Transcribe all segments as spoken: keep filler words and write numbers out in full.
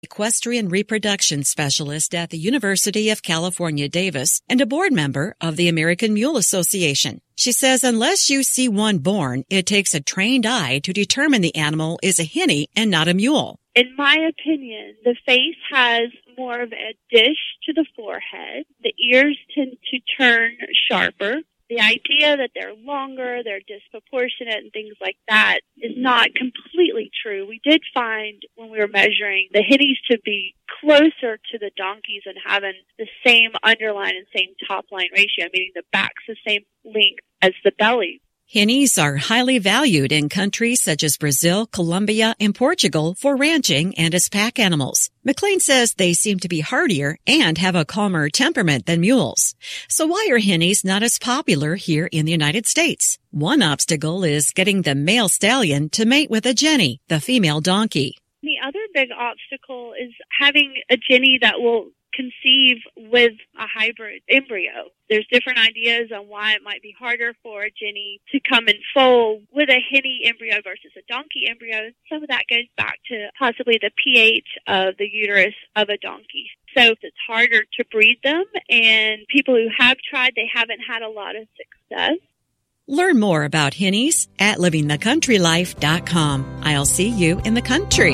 equestrian reproduction specialist at the University of California, Davis, and a board member of the American Mule Association. She says unless you see one born, it takes a trained eye to determine the animal is a hinny and not a mule. In my opinion, the face has more of a dish to the forehead. The ears tend to turn sharper. The idea that they're longer, they're disproportionate, and things like that is not completely true. We did find when we were measuring the hinnies to be closer to the donkeys and having the same underline and same top line ratio, meaning the back's the same length as the belly. Hinnies are highly valued in countries such as Brazil, Colombia, and Portugal for ranching and as pack animals. McLean says they seem to be hardier and have a calmer temperament than mules. So why are hinnies not as popular here in the United States? One obstacle is getting the male stallion to mate with a jenny, the female donkey. The other big obstacle is having a jenny that will conceive with a hybrid embryo. There's different ideas on why it might be harder for a jenny to come and foal with a hinny embryo versus a donkey embryo. Some of that goes back to possibly the pH of the uterus of a donkey. So it's harder to breed them, and people who have tried, they haven't had a lot of success. Learn more about hinnies at living the country life dot com. I'll see you in the country.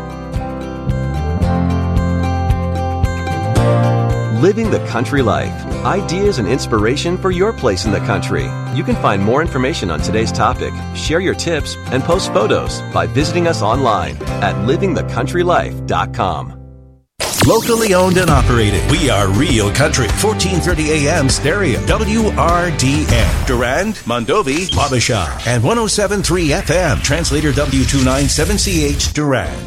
Living the Country Life. Ideas and inspiration for your place in the country. You can find more information on today's topic, share your tips, and post photos by visiting us online at living the country life dot com. Locally owned and operated. We are Real Country. fourteen thirty A M stereo. W R D N. Durand, Mondovi, Wabasha. And one oh seven point three F M. Translator W two ninety-seven C H Durand.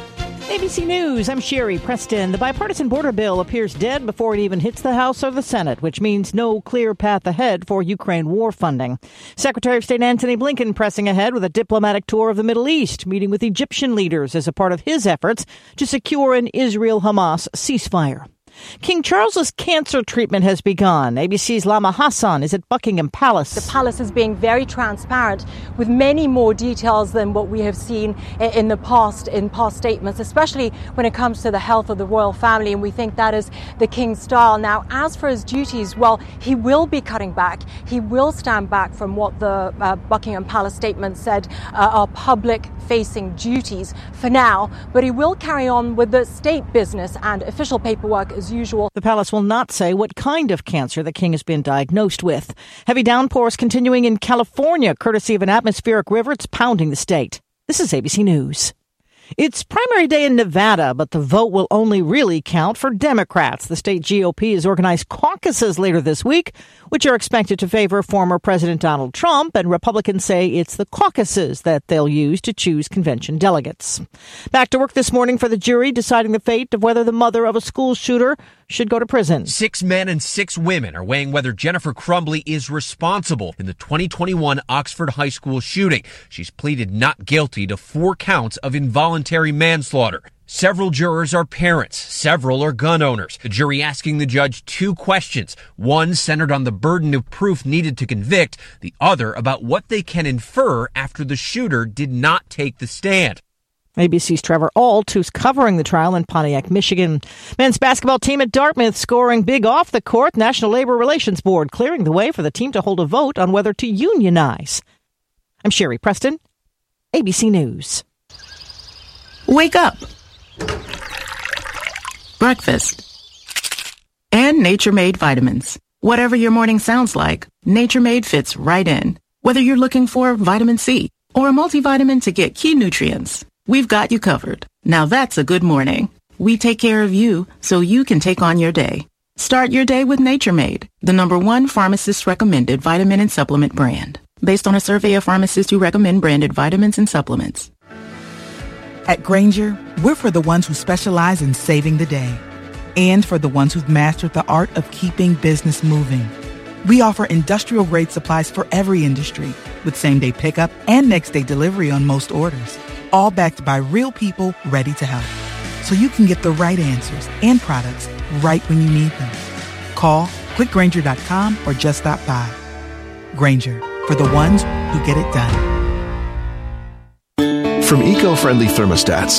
A B C News, I'm Sherry Preston. The bipartisan border bill appears dead before it even hits the House or the Senate, which means no clear path ahead for Ukraine war funding. Secretary of State Antony Blinken pressing ahead with a diplomatic tour of the Middle East, meeting with Egyptian leaders as a part of his efforts to secure an Israel-Hamas ceasefire. King Charles's cancer treatment has begun. A B C's Lama Hassan is at Buckingham Palace. The palace is being very transparent with many more details than what we have seen in the past, in past statements, especially when it comes to the health of the royal family. And we think that is the king's style. Now, as for his duties, well, he will be cutting back. He will stand back from what the uh, Buckingham Palace statement said uh, are public-facing duties for now. But he will carry on with the state business and official paperwork as usual. The palace will not say what kind of cancer the king has been diagnosed with. Heavy downpours continuing in California, courtesy of an atmospheric river. It's pounding the state. This is A B C News. It's primary day in Nevada, but the vote will only really count for Democrats. The state G O P has organized caucuses later this week, which are expected to favor former President Donald Trump, and Republicans say it's the caucuses that they'll use to choose convention delegates. Back to work this morning for the jury deciding the fate of whether the mother of a school shooter should go to prison. Six men and six women are weighing whether Jennifer Crumbley is responsible in the twenty twenty-one Oxford High School shooting. She's pleaded not guilty to four counts of involuntary manslaughter. Several jurors are parents. Several are gun owners. The jury asking the judge two questions. One centered on the burden of proof needed to convict. The other about what they can infer after the shooter did not take the stand. A B C's Trevor Ault, who's covering the trial in Pontiac, Michigan. Men's basketball team at Dartmouth scoring big off the court. National Labor Relations Board clearing the way for the team to hold a vote on whether to unionize. I'm Sherry Preston, A B C News. Wake up. Breakfast. And Nature Made vitamins. Whatever your morning sounds like, Nature Made fits right in. Whether you're looking for vitamin C or a multivitamin to get key nutrients, we've got you covered. Now that's a good morning. We take care of you so you can take on your day. Start your day with Nature Made, the number one pharmacist-recommended vitamin and supplement brand, based on a survey of pharmacists who recommend branded vitamins and supplements. At Grainger, we're for the ones who specialize in saving the day and for the ones who've mastered the art of keeping business moving. We offer industrial-grade supplies for every industry with same-day pickup and next-day delivery on most orders, all backed by real people ready to help. So you can get the right answers and products right when you need them. Call click grainger dot com or just stop by. Grainger, for the ones who get it done. From eco-friendly thermostats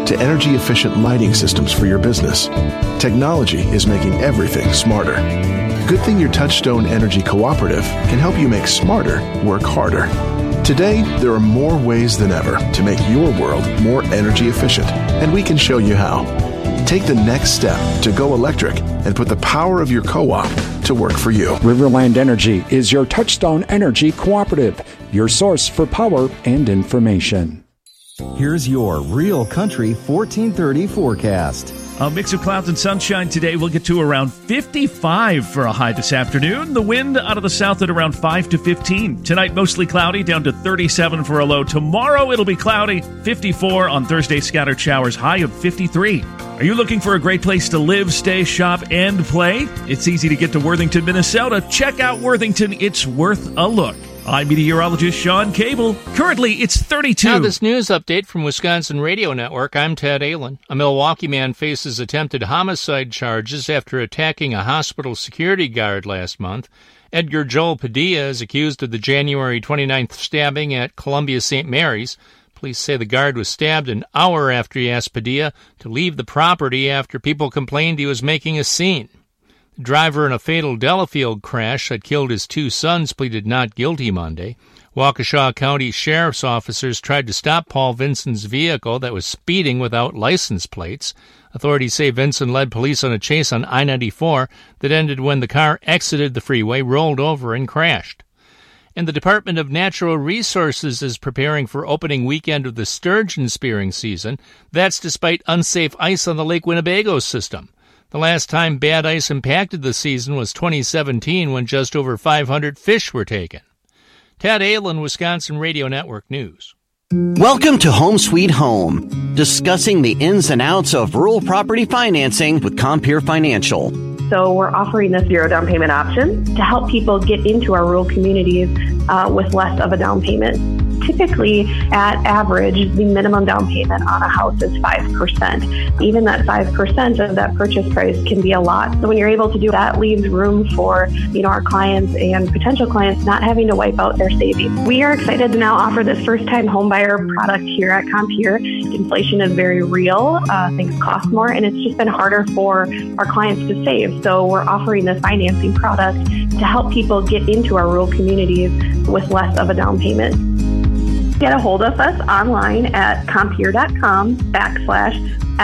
to energy-efficient lighting systems for your business. Technology is making everything smarter. Good thing your Touchstone Energy Cooperative can help you make smarter work harder. Today, there are more ways than ever to make your world more energy efficient, and we can show you how. Take the next step to go electric and put the power of your co-op to work for you. Riverland Energy is your Touchstone Energy Cooperative, your source for power and information. Here's your Real Country fourteen thirty forecast. A mix of clouds and sunshine today. We'll get to around fifty-five for a high this afternoon. The wind out of the south at around five to fifteen. Tonight, mostly cloudy, down to thirty-seven for a low. Tomorrow, it'll be cloudy, fifty-four. On Thursday, scattered showers, high of fifty-three. Are you looking for a great place to live, stay, shop, and play? It's easy to get to Worthington, Minnesota. Check out Worthington. It's worth a look. I'm meteorologist Sean Cable. Currently, it's thirty-two. Now, this news update from Wisconsin Radio Network. I'm Ted Allen. A Milwaukee man faces attempted homicide charges after attacking a hospital security guard last month. Edgar Joel Padilla is accused of the January twenty-ninth stabbing at Columbia Saint Mary's. Police say the guard was stabbed an hour after he asked Padilla to leave the property after people complained he was making a scene. The driver in a fatal Delafield crash that killed his two sons pleaded not guilty Monday. Waukesha County Sheriff's officers tried to stop Paul Vinson's vehicle that was speeding without license plates. Authorities say Vinson led police on a chase on I ninety-four that ended when the car exited the freeway, rolled over, and crashed. And the Department of Natural Resources is preparing for opening weekend of the sturgeon spearing season. That's despite unsafe ice on the Lake Winnebago system. The last time bad ice impacted the season was twenty seventeen, when just over five hundred fish were taken. Ted Allen, Wisconsin Radio Network News. Welcome to Home Sweet Home, discussing the ins and outs of rural property financing with Compeer Financial. So we're offering this zero down payment option to help people get into our rural communities uh, with less of a down payment. Typically, at average, the minimum down payment on a house is five percent. Even that five percent of that purchase price can be a lot. So when you're able to do that, leaves room for, you know, our clients and potential clients not having to wipe out their savings. We are excited to now offer this first-time home buyer product here at Compeer. Inflation is very real. Uh, things cost more, and it's just been harder for our clients to save. So we're offering this financing product to help people get into our rural communities with less of a down payment. Get a hold of us online at compeer.com backslash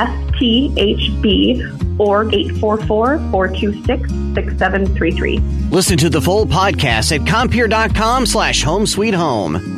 STHB or eight four four, four two six, six seven three three. Listen to the full podcast at compeer.com slash home sweet home.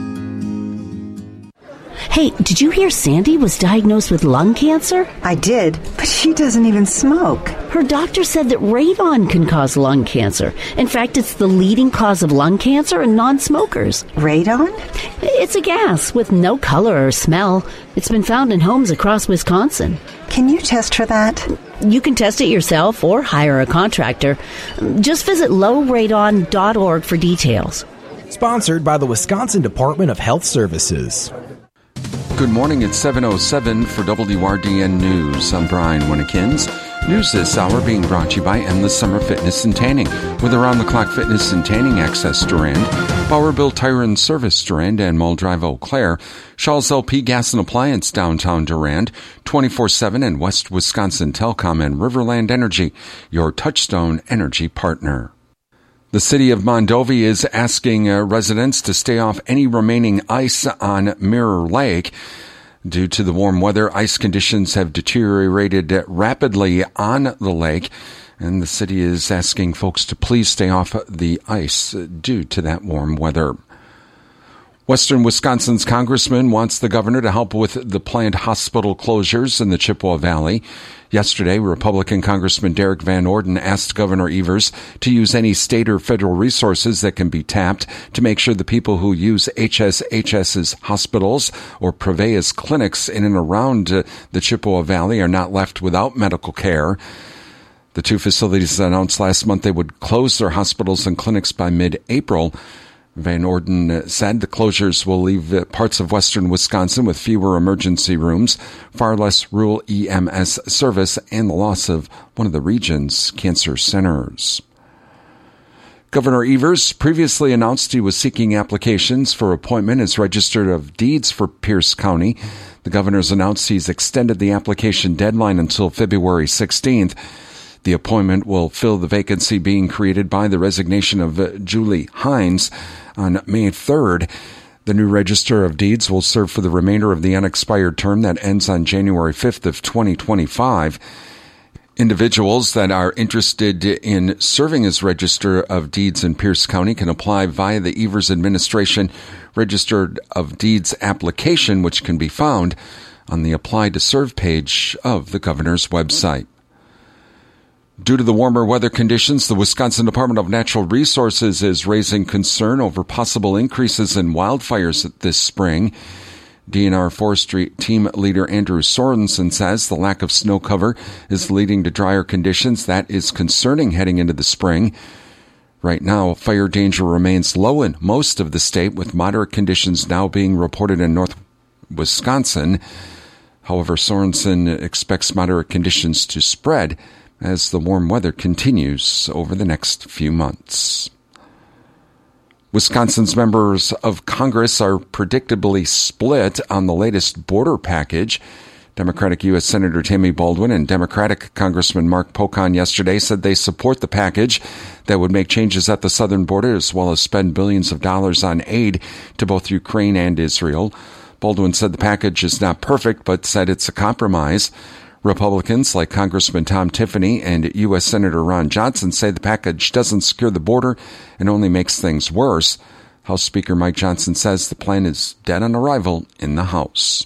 Hey, did you hear Sandy was diagnosed with lung cancer? I did, but she doesn't even smoke. Her doctor said that radon can cause lung cancer. In fact, it's the leading cause of lung cancer in non-smokers. Radon? It's a gas with no color or smell. It's been found in homes across Wisconsin. Can you test for that? You can test it yourself or hire a contractor. Just visit low radon dot org for details. Sponsored by the Wisconsin Department of Health Services. Good morning, it's seven oh seven for W R D N News. I'm Brian Winnekins. News this hour being brought to you by Endless Summer Fitness and Tanning, with around-the-clock fitness and tanning access Durand, Bowerville Tire and Service Durand, and Mull Drive Eau Claire, Shaw's L P Gas and Appliance downtown Durand, twenty-four seven and West Wisconsin Telecom, and Riverland Energy, your Touchstone Energy partner. The city of Mondovi is asking uh, residents to stay off any remaining ice on Mirror Lake. Due to the warm weather, ice conditions have deteriorated rapidly on the lake, and the city is asking folks to please stay off the ice due to that warm weather. Western Wisconsin's congressman wants the governor to help with the planned hospital closures in the Chippewa Valley. Yesterday, Republican Congressman Derek Van Orden asked Governor Evers to use any state or federal resources that can be tapped to make sure the people who use H S Hs's hospitals or Prevea's clinics in and around uh, the Chippewa Valley are not left without medical care. The two facilities announced last month they would close their hospitals and clinics by mid-April. Van Orden said the closures will leave parts of western Wisconsin with fewer emergency rooms, far less rural E M S service, and the loss of one of the region's cancer centers. Governor Evers previously announced he was seeking applications for appointment as Register of Deeds for Pierce County. The governor's announced he's extended the application deadline until February sixteenth. The appointment will fill the vacancy being created by the resignation of uh, Julie Hines on May third. The new Register of Deeds will serve for the remainder of the unexpired term that ends on January fifth of twenty twenty-five. Individuals that are interested in serving as Register of Deeds in Pierce County can apply via the Evers Administration Register of Deeds application, which can be found on the Apply to Serve page of the governor's website. Due to the warmer weather conditions, the Wisconsin Department of Natural Resources is raising concern over possible increases in wildfires this spring. D N R Forestry Team Leader Andrew Sorensen says the lack of snow cover is leading to drier conditions. That is concerning heading into the spring. Right now, fire danger remains low in most of the state, with moderate conditions now being reported in north Wisconsin. However, Sorensen expects moderate conditions to spread as the warm weather continues over the next few months. Wisconsin's members of Congress are predictably split on the latest border package. Democratic U S Senator Tammy Baldwin and Democratic Congressman Mark Pocan yesterday said they support the package that would make changes at the southern border as well as spend billions of dollars on aid to both Ukraine and Israel. Baldwin said the package is not perfect, but said it's a compromise. Republicans like Congressman Tom Tiffany and U S Senator Ron Johnson say the package doesn't secure the border and only makes things worse. House Speaker Mike Johnson says the plan is dead on arrival in the House.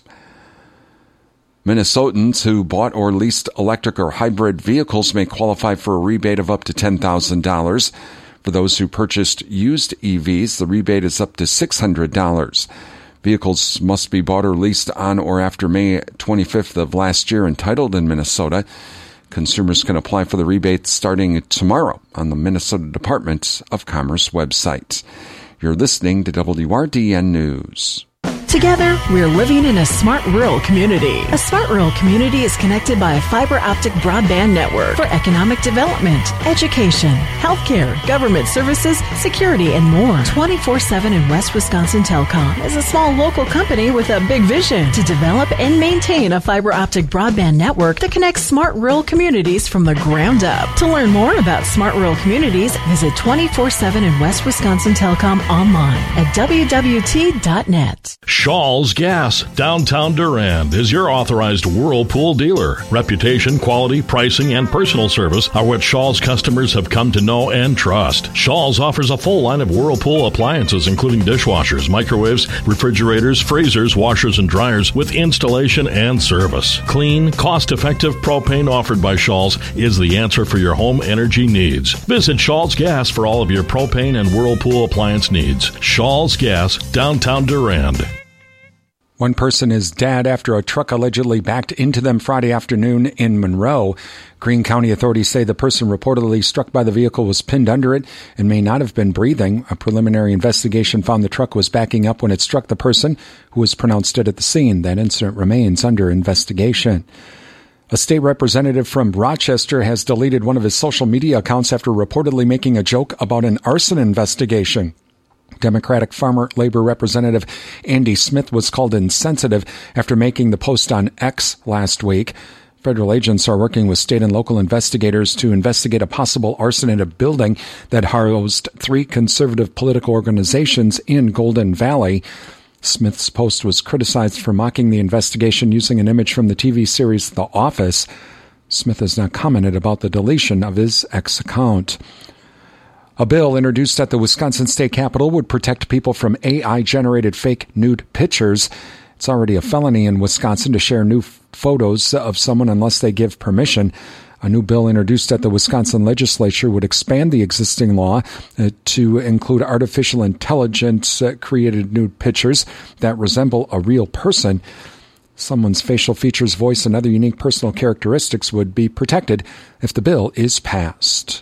Minnesotans who bought or leased electric or hybrid vehicles may qualify for a rebate of up to ten thousand dollars. For those who purchased used E Vs, the rebate is up to six hundred dollars. Vehicles must be bought or leased on or after May twenty-fifth of last year and titled in Minnesota. Consumers can apply for the rebate starting tomorrow on the Minnesota Department of Commerce website. You're listening to W R D N News. Together, we're living in a smart rural community. A smart rural community is connected by a fiber optic broadband network for economic development, education, healthcare, government services, security, and more. twenty-four seven in West Wisconsin Telecom is a small local company with a big vision to develop and maintain a fiber optic broadband network that connects smart rural communities from the ground up. To learn more about smart rural communities, visit twenty-four seven in West Wisconsin Telecom online at w w t dot net. Shaw's Gas, downtown Durand, is your authorized Whirlpool dealer. Reputation, quality, pricing, and personal service are what Shaw's customers have come to know and trust. Shaw's offers a full line of Whirlpool appliances, including dishwashers, microwaves, refrigerators, freezers, washers, and dryers with installation and service. Clean, cost-effective propane offered by Shaw's is the answer for your home energy needs. Visit Shaw's Gas for all of your propane and Whirlpool appliance needs. Shaw's Gas, downtown Durand. One person is dead after a truck allegedly backed into them Friday afternoon in Monroe. Greene County authorities say the person reportedly struck by the vehicle was pinned under it and may not have been breathing. A preliminary investigation found the truck was backing up when it struck the person, who was pronounced dead at the scene. That incident remains under investigation. A state representative from Rochester has deleted one of his social media accounts after reportedly making a joke about an arson investigation. Democratic Farmer Labor Representative Andy Smith was called insensitive after making the post on X last week. Federal agents are working with state and local investigators to investigate a possible arson at a building that housed three conservative political organizations in Golden Valley. Smith's post was criticized for mocking the investigation using an image from the T V series The Office. Smith has not commented about the deletion of his X account. A bill introduced at the Wisconsin State Capitol would protect people from A I-generated fake nude pictures. It's already a felony in Wisconsin to share nude photos of someone unless they give permission. A new bill introduced at the Wisconsin legislature would expand the existing law uh, to include artificial intelligence-created nude pictures that resemble a real person. Someone's facial features, voice, and other unique personal characteristics would be protected if the bill is passed.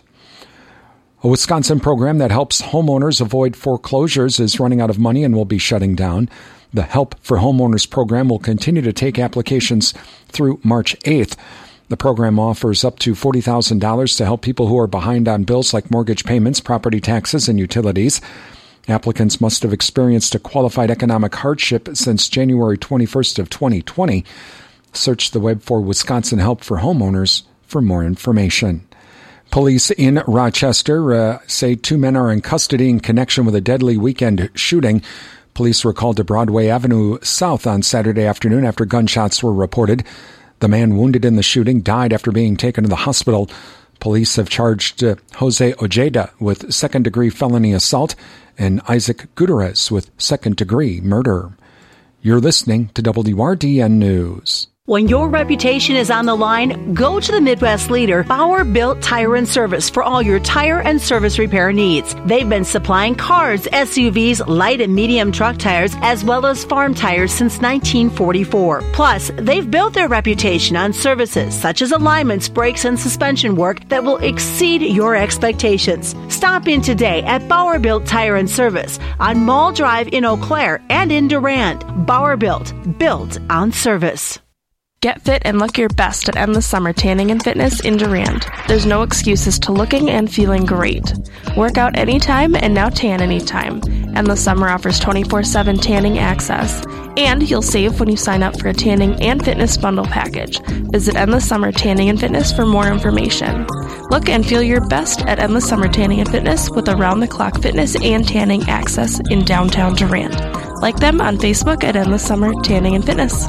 A Wisconsin program that helps homeowners avoid foreclosures is running out of money and will be shutting down. The Help for Homeowners program will continue to take applications through March eighth. The program offers up to forty thousand dollars to help people who are behind on bills like mortgage payments, property taxes, and utilities. Applicants must have experienced a qualified economic hardship since January twenty-first of twenty twenty. Search the web for Wisconsin Help for Homeowners for more information. Police in Rochester uh, say two men are in custody in connection with a deadly weekend shooting. Police were called to Broadway Avenue South on Saturday afternoon after gunshots were reported. The man wounded in the shooting died after being taken to the hospital. Police have charged uh, Jose Ojeda with second-degree felony assault and Isaac Gutierrez with second-degree murder. You're listening to W R D N News. When your reputation is on the line, go to the Midwest leader, Bauer Built Tire and Service, for all your tire and service repair needs. They've been supplying cars, S U Vs, light and medium truck tires, as well as farm tires since nineteen forty-four. Plus, they've built their reputation on services such as alignments, brakes, and suspension work that will exceed your expectations. Stop in today at Bauer Built Tire and Service on Mall Drive in Eau Claire and in Durand. Bauer Built, built on service. Get fit and look your best at Endless Summer Tanning and Fitness in Durand. There's no excuses to looking and feeling great. Work out anytime and now tan anytime. Endless Summer offers twenty-four seven tanning access. And you'll save when you sign up for a tanning and fitness bundle package. Visit Endless Summer Tanning and Fitness for more information. Look and feel your best at Endless Summer Tanning and Fitness with around-the-clock fitness and tanning access in downtown Durand. Like them on Facebook at Endless Summer Tanning and Fitness.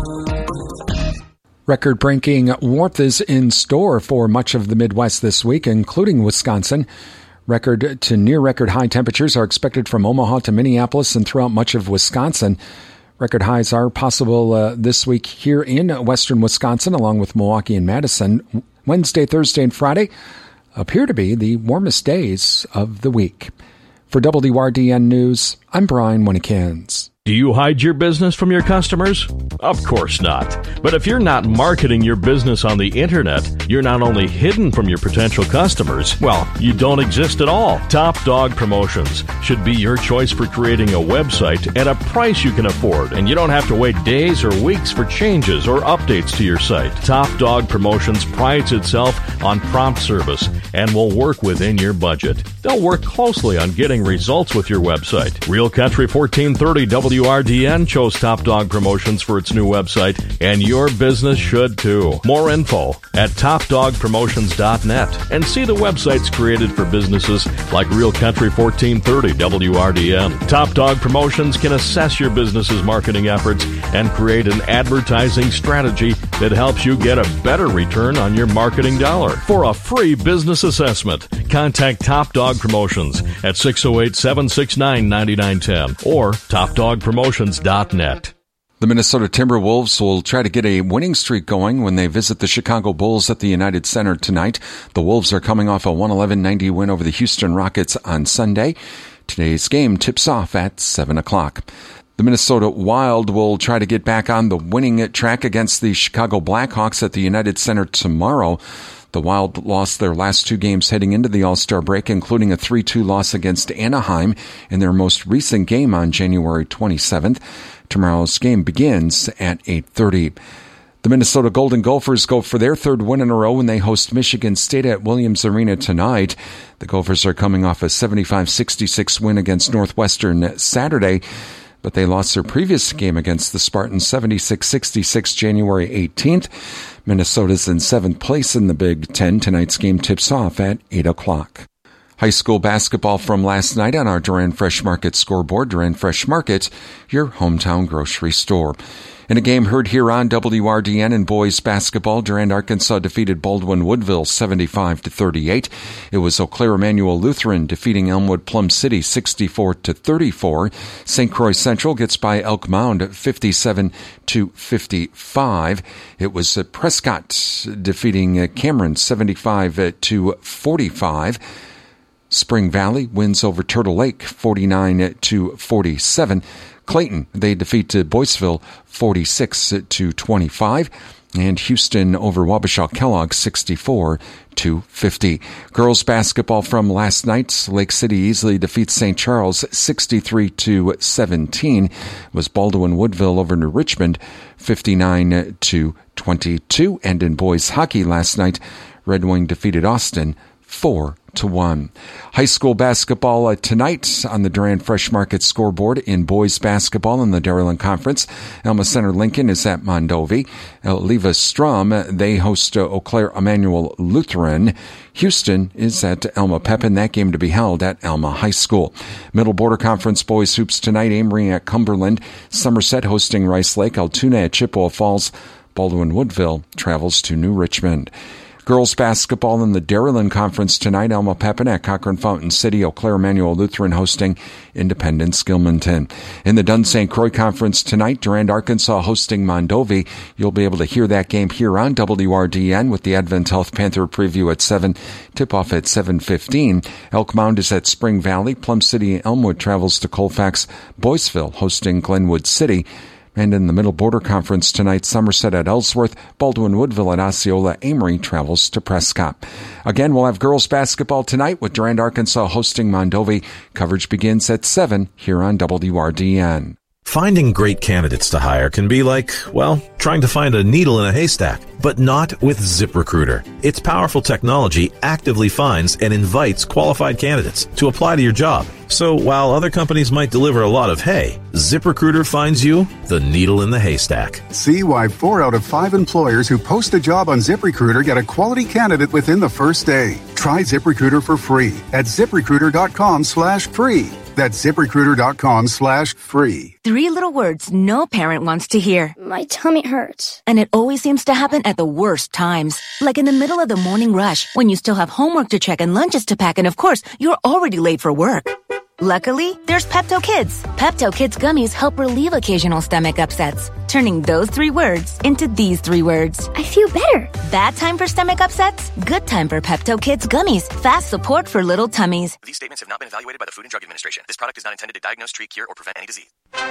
Record-breaking warmth is in store for much of the Midwest this week, including Wisconsin. Record to near-record high temperatures are expected from Omaha to Minneapolis and throughout much of Wisconsin. Record highs are possible uh, this week here in western Wisconsin, along with Milwaukee and Madison. Wednesday, Thursday, and Friday appear to be the warmest days of the week. For W R D N News, I'm Brian Winnekins. Do you hide your business from your customers? Of course not. But if you're not marketing your business on the internet, you're not only hidden from your potential customers, well, you don't exist at all. Top Dog Promotions should be your choice for creating a website at a price you can afford, and you don't have to wait days or weeks for changes or updates to your site. Top Dog Promotions prides itself on prompt service and will work within your budget. They'll work closely on getting results with your website. Real Country fourteen thirty W R D N chose Top Dog Promotions for its new website, and your business should too. More info at top dog promotions dot net, and see the websites created for businesses like Real Country fourteen thirty W R D N. Top Dog Promotions can assess your business's marketing efforts and create an advertising strategy that helps you get a better return on your marketing dollar. For a free business assessment, contact Top Dog Promotions at six oh eight, seven six nine, nine nine one zero or top dog promotions dot net. The Minnesota Timberwolves will try to get a winning streak going when they visit the Chicago Bulls at the United Center tonight. The Wolves are coming off a one eleven ninety win over the Houston Rockets on Sunday. Today's game tips off at seven o'clock. The Minnesota Wild will try to get back on the winning track against the Chicago Blackhawks at the United Center tomorrow. The Wild lost their last two games heading into the All-Star break, including a three two loss against Anaheim in their most recent game on January twenty-seventh. Tomorrow's game begins at eight thirty. The Minnesota Golden Gophers go for their third win in a row when they host Michigan State at Williams Arena tonight. The Gophers are coming off a seventy-five sixty-six win against Northwestern Saturday, but they lost their previous game against the Spartans seventy-six sixty-six January eighteenth. Minnesota's in seventh place in the Big Ten. Tonight's game tips off at eight o'clock. High school basketball from last night on our Durand Fresh Market scoreboard. Durand Fresh Market, your hometown grocery store. In a game heard here on W R D N in boys basketball, Durand, Arkansas defeated Baldwin Woodville seventy-five to thirty-eight. It was Eau Claire Emmanuel Lutheran defeating Elmwood Plum City sixty-four to thirty-four. Saint Croix Central gets by Elk Mound fifty-seven to fifty-five. It was Prescott defeating Cameron seventy-five to forty-five. Spring Valley wins over Turtle Lake forty-nine to forty-seven. Clayton, they defeat Boyceville forty-six to twenty-five. And Houston over Wabasha Kellogg sixty-four to fifty. Girls basketball from last night. Lake City easily defeats Saint Charles sixty-three to seventeen. It was Baldwin Woodville over New Richmond fifty-nine to twenty-two. And in boys hockey last night, Red Wing defeated Austin four to one. High school basketball uh, tonight on the Durand Fresh Market scoreboard in boys basketball in the Dairyland Conference. Elma Center Lincoln is at Mondovi. Uh, Leva Strom, uh, they host uh, Eau Claire Emmanuel Lutheran. Houston is at Elma Pepin. That game to be held at Elma High School. Middle Border Conference boys hoops tonight. Amory at Cumberland. Somerset hosting Rice Lake. Altoona at Chippewa Falls. Baldwin Woodville travels to New Richmond. Girls basketball in the Dairyland Conference tonight. Elma Pepin at Cochrane Fountain City. Eau Claire Emmanuel Lutheran hosting Independence Gilmanton. In the Dunn Saint Croix Conference tonight, Durand, Arkansas hosting Mondovi. You'll be able to hear that game here on W R D N with the Advent Health Panther preview at seven. Tip-off at seven fifteen. Elk Mound is at Spring Valley. Plum City Elmwood travels to Colfax. Boyceville hosting Glenwood City. And in the Middle Border Conference tonight, Somerset at Ellsworth, Baldwin Woodville at Osceola, Amory travels to Prescott. Again, we'll have girls basketball tonight with Durand, Arkansas hosting Mondovi. Coverage begins at seven here on W R D N. Finding great candidates to hire can be like, well, trying to find a needle in a haystack, but not with ZipRecruiter. Its powerful technology actively finds and invites qualified candidates to apply to your job. So while other companies might deliver a lot of hay, ZipRecruiter finds you the needle in the haystack. See why four out of five employers who post a job on ZipRecruiter get a quality candidate within the first day. Try ZipRecruiter for free at ZipRecruiter.com slash free. That's ZipRecruiter.com slash free. Three little words no parent wants to hear. My tummy hurts. And it always seems to happen at the worst times. Like in the middle of the morning rush, when you still have homework to check and lunches to pack, and of course, you're already late for work. Luckily, there's Pepto Kids. Pepto Kids gummies help relieve occasional stomach upsets, turning those three words into these three words. I feel better. Bad time for stomach upsets? Good time for Pepto Kids gummies. Fast support for little tummies. These statements have not been evaluated by the Food and Drug Administration. This product is not intended to diagnose, treat, cure, or prevent any disease.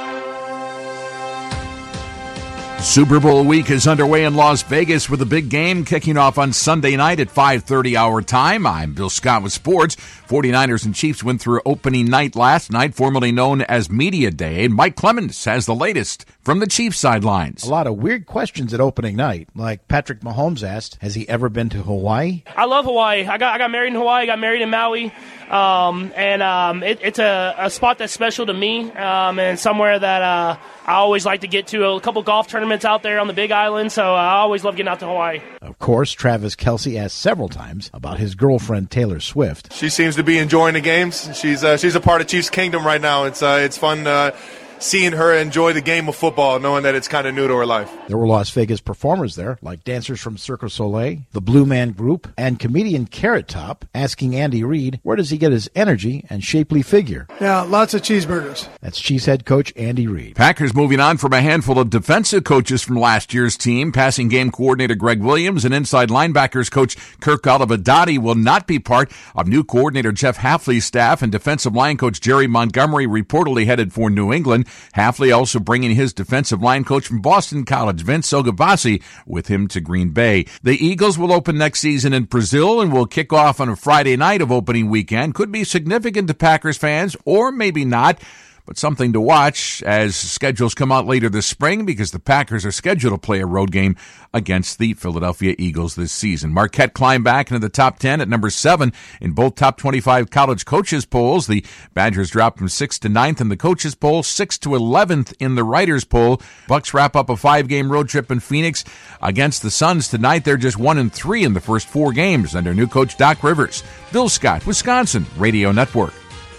Super Bowl week is underway in Las Vegas with a big game kicking off on Sunday night at five thirty our time. I'm Bill Scott with sports. forty-niners and Chiefs went through opening night last night, formerly known as Media Day. And Mike Clemens has the latest from the Chiefs sidelines. A lot of weird questions at opening night. Like Patrick Mahomes asked, has he ever been to Hawaii? I love Hawaii. I got I got married in Hawaii. I got married in Maui. Um, and um, it, it's a, a spot that's special to me, um, and somewhere that uh, I always like to get to. A couple golf tournaments out there on the Big Island, so I always love getting out to Hawaii. Of course, Travis Kelce asked several times about his girlfriend Taylor Swift. She seems to be enjoying the games. She's uh, she's a part of Chiefs Kingdom right now. It's uh, it's fun uh, seeing her enjoy the game of football, knowing that it's kind of new to her life. There were Las Vegas performers there, like dancers from Cirque du Soleil, the Blue Man Group, and comedian Carrot Top, asking Andy Reid, where does he get his energy and shapely figure? Yeah, lots of cheeseburgers. That's Chiefs head coach Andy Reid. Packers moving on from a handful of defensive coaches from last year's team. Passing game coordinator Greg Williams and inside linebackers coach Kirk Olivadotti will not be part of new coordinator Jeff Hafley's staff, and defensive line coach Jerry Montgomery reportedly headed for New England. Hafley also bringing his defensive line coach from Boston College, Vince Ogavasi, with him to Green Bay. The Eagles will open next season in Brazil and will kick off on a Friday night of opening weekend. Could be significant to Packers fans, or maybe not, but something to watch as schedules come out later this spring, because the Packers are scheduled to play a road game against the Philadelphia Eagles this season. Marquette climbed back into the top ten at number seven in both top twenty-five college coaches polls. The Badgers dropped from sixth to ninth in the coaches poll, sixth to eleventh in the writers poll. Bucks wrap up a five-game road trip in Phoenix against the Suns tonight. They're just one and three in the first four games under new coach Doc Rivers. Bill Scott, Wisconsin Radio Network.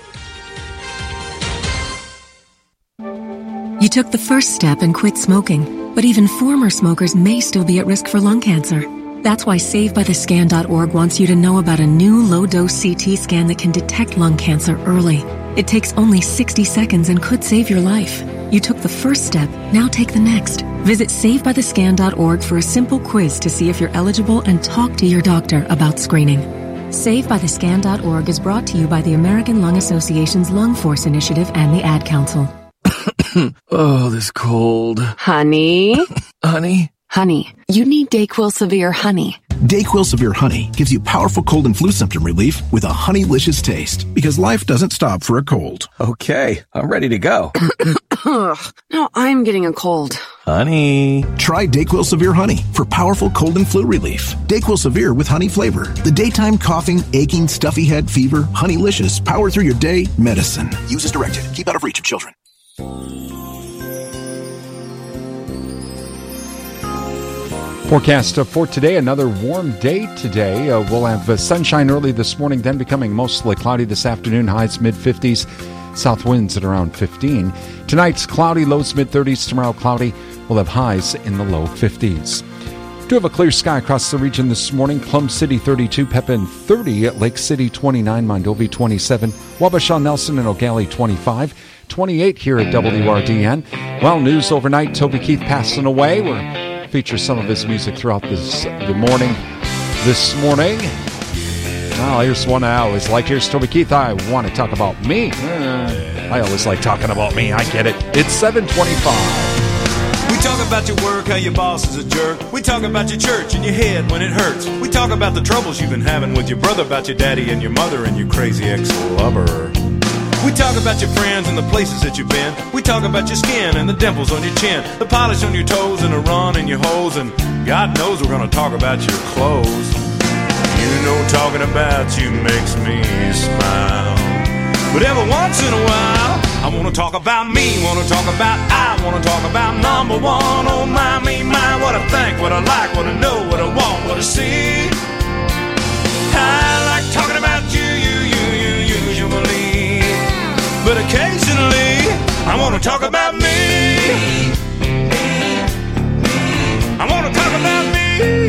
You took the first step and quit smoking, but even former smokers may still be at risk for lung cancer. That's why Save By The Scan dot org wants you to know about a new low-dose C T scan that can detect lung cancer early. It takes only sixty seconds and could save your life. You took the first step, now take the next. Visit Save By The Scan dot org for a simple quiz to see if you're eligible and talk to your doctor about screening. Save By The Scan dot org is brought to you by the American Lung Association's Lung Force Initiative and the Ad Council. Oh, this cold. Honey? Honey? Honey, you need DayQuil Severe Honey. DayQuil Severe Honey gives you powerful cold and flu symptom relief with a honeylicious taste, because life doesn't stop for a cold. Okay, I'm ready to go. Now I'm getting a cold. Honey. Try DayQuil Severe Honey for powerful cold and flu relief. DayQuil Severe with honey flavor. The daytime coughing, aching, stuffy head, fever, Honeylicious, power through your day medicine. Use as directed. Keep out of reach of children. Forecast for today, another warm day today. Uh, we'll have uh, sunshine early this morning, then becoming mostly cloudy this afternoon, highs mid-fifties, south winds at around fifteen. Tonight's cloudy, lows mid-thirties, tomorrow cloudy. We'll have highs in the low fifties. Do have a clear sky across the region this morning. Plum City thirty-two, Pepin thirty, at Lake City twenty-nine, Mondovi twenty-seven, Wabasha, Nelson, and O'Galley twenty-five, twenty-eight here at W R D N. Well, news overnight, Toby Keith passing away. We're feature some of his music throughout this the morning. This morning, well, here's one I always like. Here's Toby Keith. I want to talk about me. Uh, I always like talking about me. I get it. It's seven twenty-five. We talk about your work, how your boss is a jerk. We talk about your church and your head when it hurts. We talk about the troubles you've been having with your brother, about your daddy and your mother and your crazy ex-lover. We talk about your friends and the places that you've been. We talk about your skin and the dimples on your chin, the polish on your toes and the run in your hose. And God knows we're gonna talk about your clothes. You know talking about you makes me smile. But every once in a while I wanna talk about me, wanna talk about I, wanna talk about number one. Oh my, me, my, what I think, what I like, what I know, what I want, what I see. I like talking about you, you, you, you, usually. But occasionally, I want to talk about me. I want to talk about me.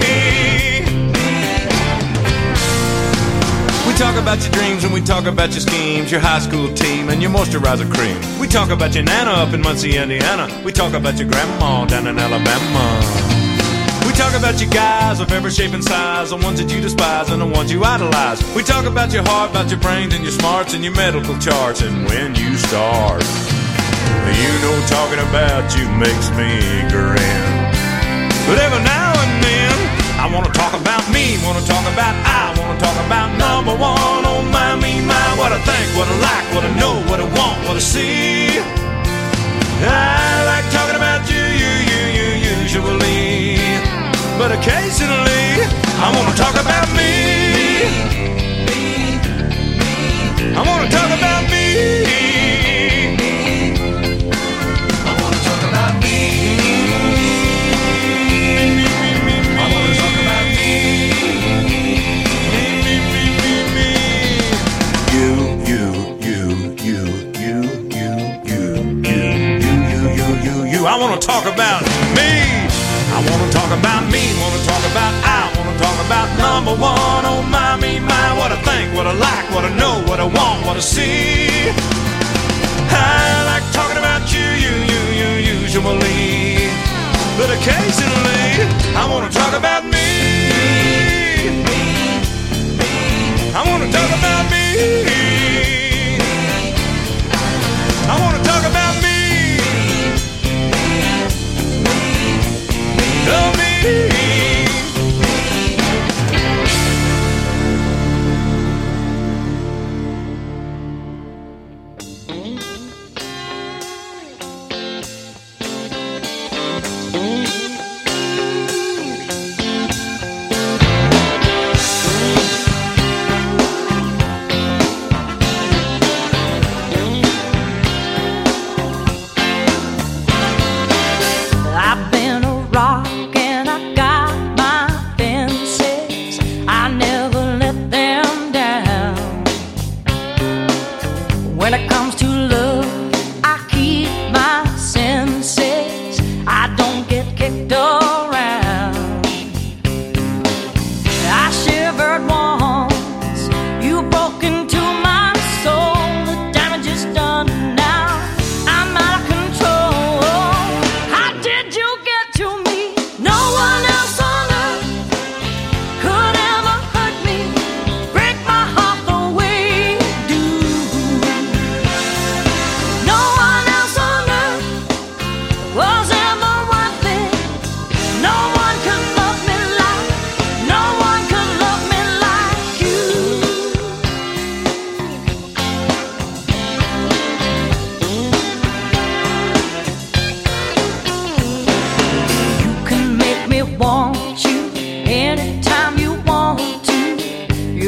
We talk about your dreams and we talk about your schemes, your high school team and your moisturizer cream. We talk about your nana up in Muncie, Indiana. We talk about your grandma down in Alabama. We talk about you guys of every shape and size, the ones that you despise and the ones you idolize. We talk about your heart, about your brains and your smarts and your medical charts and when you start. You know talking about you makes me grin. But every now and then I want to talk about me, want to talk about I, want to talk about number one. Oh my, me, my, what I think, what I like, what I know, what I want, what I see. I like talking about you, you, you, you, usually. But occasionally, I want to talk about me. I want to talk about me. I want to talk about me. I want to talk about me. You, you, you, you, you, you, you, you, you, you, you, you. I want to talk about me. I want to talk about me, want to talk about I, want to talk about number one. Oh my, me, my, what I think, what I like, what I know, what I want, what I see. I like talking about you, you, you, you, usually. But occasionally, I want to talk about me. I want to talk about me. I want to talk about me. Love me.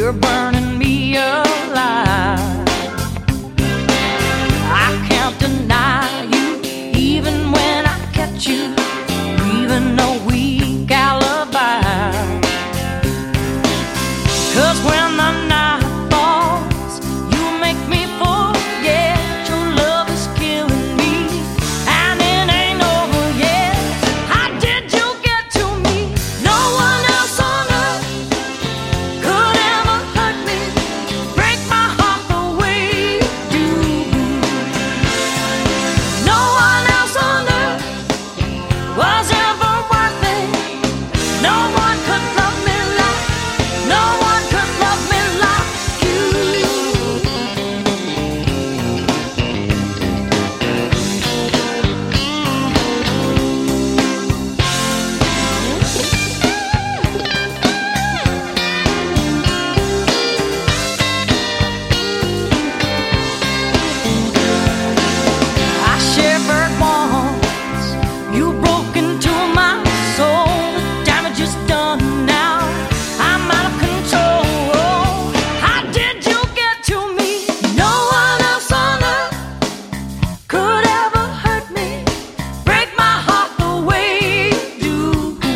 you're burning me alive. I can't deny you, even when I catch you, even a weak alibi. 'Cause when the night falls, you make me forget your love is killing me, and it ain't over yet. How did you get to me? No one else on earth could ever hurt me, break my heart the way you do. No one else on earth was ever worth it. No one could love me like, no one could love me like you. I shivered once, you broke into my soul. The damage is done now, I'm out of control. How did you get to me? No one else on earth could ever hurt me, break my heart the way you do.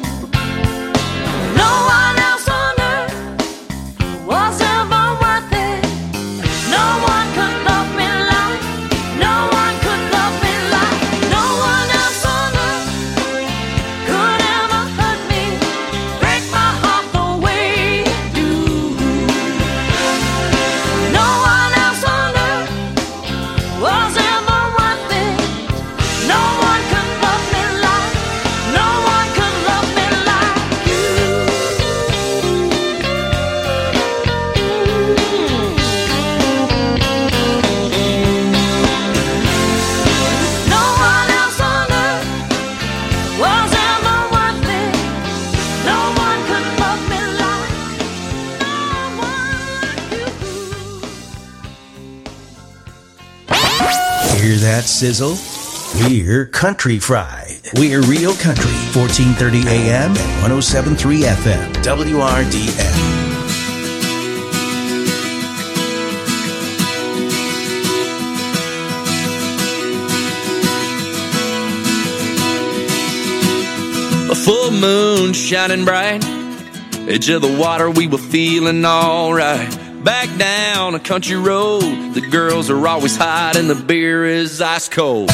No one else on earth was ever worth it. No one could love me like, no one could love me like, no one else on earth could ever hurt me, break my heart the way you do. No one else on earth was ever worth it. No one could love me like, no one could love me like you. No one else on earth was ever worth it. No one could love me like, no one like you. Hear that sizzle? We're Country Fried. We're Real Country, fourteen thirty A M and one oh seven point three F M, W R D N. A full moon shining bright, edge of the water, we were feeling alright. Back down a country road, the girls are always hot and the beer is ice cold.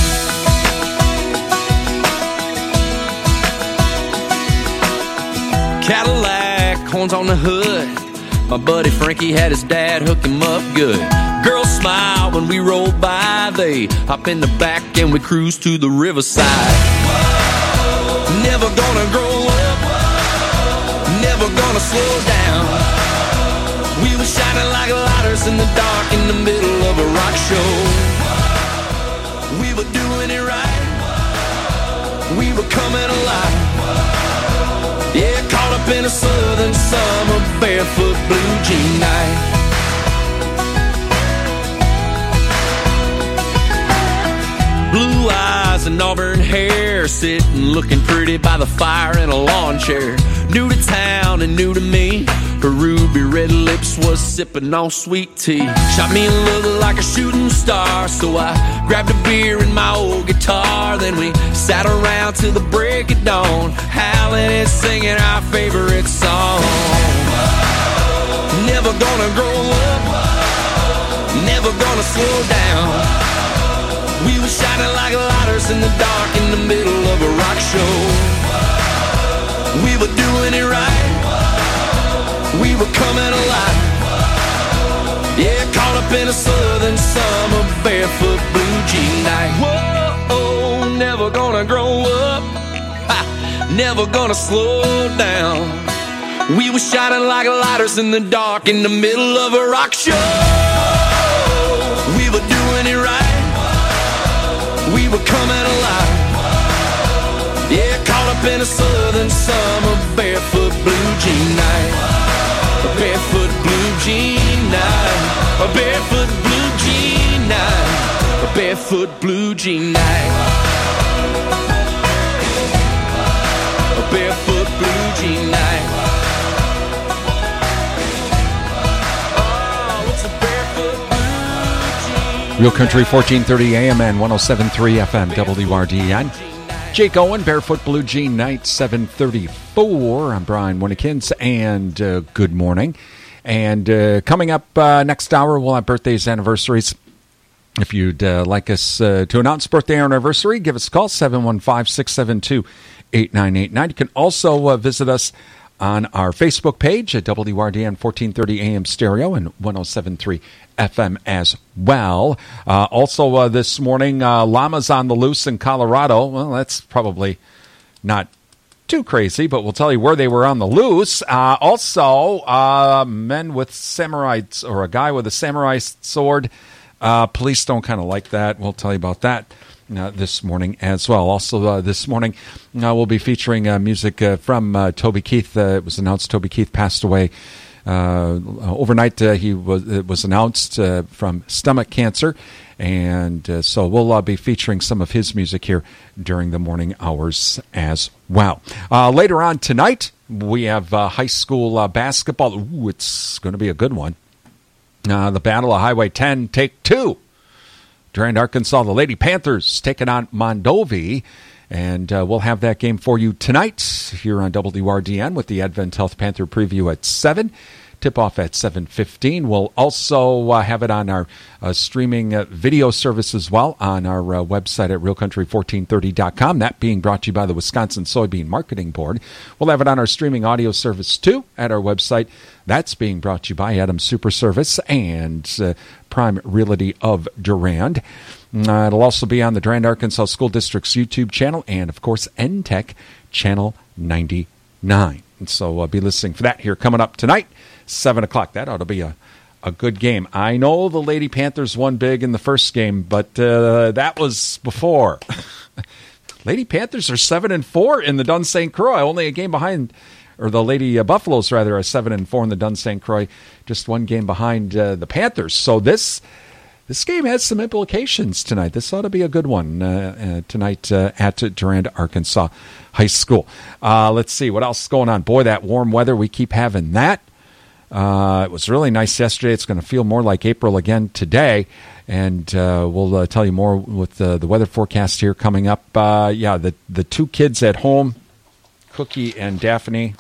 Cadillac, horns on the hood, my buddy Frankie had his dad hook him up good. Girls smile when we roll by, they hop in the back and we cruise to the riverside. Never gonna grow up, never gonna slow down. We were shining like lighters in the dark in the middle of a rock show. We were doing it right, we were coming alive. Yeah, caught up in a southern summer barefoot blue jean night. Blue eyes and auburn hair, sitting looking pretty by the fire in a lawn chair. New to town and new to me, her ruby red lips was sipping on sweet tea. Shot me a look like a shooting star, so I grabbed a beer and my old guitar. Then we sat around till the break of dawn, howling and singing our favorite song. Never gonna grow up, never gonna slow down. We were shining like lighters in the dark in the middle of a rock show. We were doing it right, we were coming alive. Yeah, caught up in a southern summer barefoot blue jean night. Whoa, never gonna grow up, ha, never gonna slow down. We were shining like lighters in the dark in the middle of a rock show. We were doing it right, we were coming alive. Yeah, caught up in a southern summer barefoot blue jean night. A barefoot blue jean night. A barefoot blue jean night. A barefoot blue jean night. A barefoot blue jean night. Real Country fourteen thirty A M and one oh seven point three F M W R D N. Jake Owen, Barefoot Blue Jean Night, seven thirty-four. I'm Brian Winnekins, and uh, good morning. And uh, coming up uh, next hour, we'll have birthdays, anniversaries. If you'd uh, like us uh, to announce birthday or anniversary, give us a call, seven one five, six seven two, eight nine eight nine. You can also uh, visit us on our Facebook page at W R D N fourteen thirty A M Stereo and one oh seven point three F M as well. Uh, also uh, this morning, uh, llamas on the loose in Colorado. Well, that's probably not too crazy, but we'll tell you where they were on the loose. Uh, also, uh, men with samurai, or a guy with a samurai sword. Uh, police don't kind of like that. We'll tell you about that uh, this morning as well. Also uh, this morning, uh, we'll be featuring uh, music uh, from uh, Toby Keith. Uh, it was announced Toby Keith passed away uh, overnight. Uh, he was it was announced uh, from stomach cancer, and uh, so we'll uh, be featuring some of his music here during the morning hours as well. Uh, later on tonight, we have uh, high school uh, basketball. Ooh, it's going to be a good one. Uh, the Battle of Highway ten, take two. Durand, Arkansas, the Lady Panthers taking on Mondovi. And uh, we'll have that game for you tonight here on W R D N with the Advent Health Panther preview at seven. Tip-off at seven fifteen. We'll also uh, have it on our uh, streaming uh, video service as well on our uh, website at real country fourteen thirty dot com. That being brought to you by the Wisconsin Soybean Marketing Board. We'll have it on our streaming audio service too at our website. That's being brought to you by Adams Super Service and uh, Prime Realty of Durand. Uh, it'll also be on the Durand, Arkansas School District's YouTube channel and, of course, N T E C Channel ninety-nine. And so I'll be listening for that here coming up tonight, seven o'clock. That ought to be a, a good game. I know the Lady Panthers won big in the first game, but uh, that was before. Lady Panthers are seven and four in the Dun Saint Croix, only a game behind, or the Lady uh, Buffaloes, rather, are seven and four in the Dun Saint Croix, just one game behind uh, the Panthers. So this this game has some implications tonight. This ought to be a good one uh, uh, tonight uh, at Durand, Arkansas High School. Uh, let's see, what else is going on? Boy, that warm weather, we keep having that. Uh, it was really nice yesterday. It's going to feel more like April again today. And uh, we'll uh, tell you more with the, the weather forecast here coming up. Uh, yeah, the, the two kids at home, Cookie and Daphne,